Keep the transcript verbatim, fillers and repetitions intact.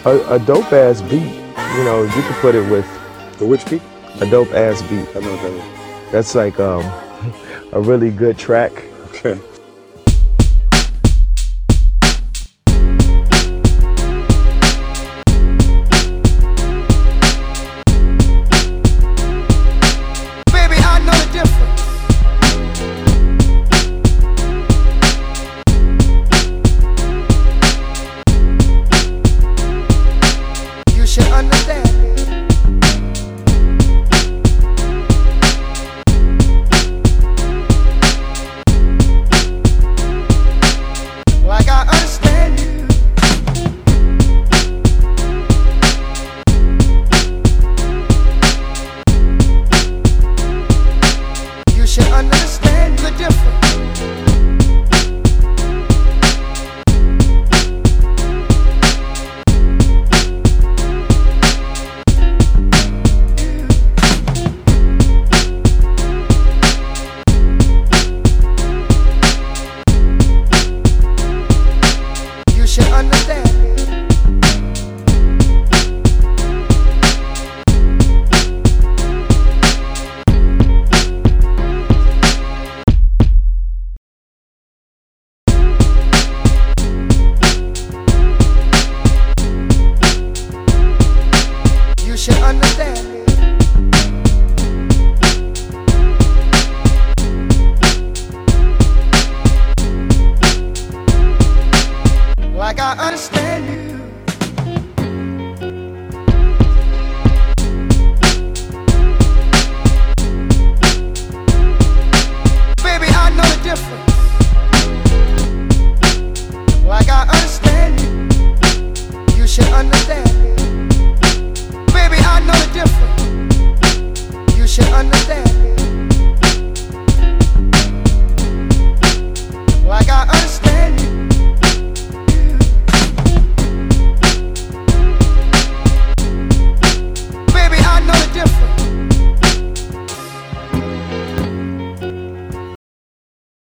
A, a dope ass beat, you know, you could put it with The which beat? a dope ass beat. I know what that is. That's like um, a really good track. Okay. Baby, I know the difference. You should understand me. Like I understand you. You should understand the difference. You should understand me. You should understand me. Like I understand you. Baby, I know the difference. Like I understand you. You should understand me. Baby, I know the difference. You should understand.